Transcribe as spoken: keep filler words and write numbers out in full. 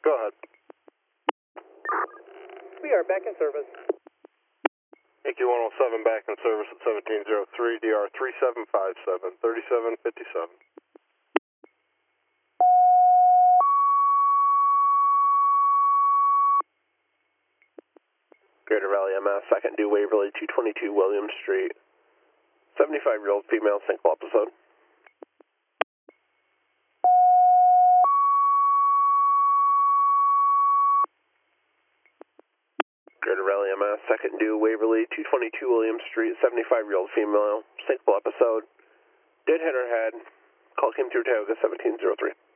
Go ahead. We are back in service. A Q one oh seven back in service at seventeen oh three, D R three seven five seven, thirty-seven fifty-seven. Greater Valley M S, second due Waverly, two twenty-two William Street. seventy-five-year-old female, single episode. Greater Valley M S, second due Waverly, two twenty-two William Street, seventy-five-year-old female, single episode. Did hit her head. Call came through Tioga, seventeen oh three.